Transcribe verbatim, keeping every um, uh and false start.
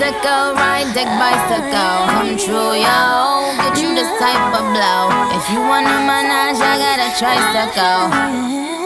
physical, ride deck bicycle. Come true, yo. Get you this type of blow. If you want a menage, I got a tricycle.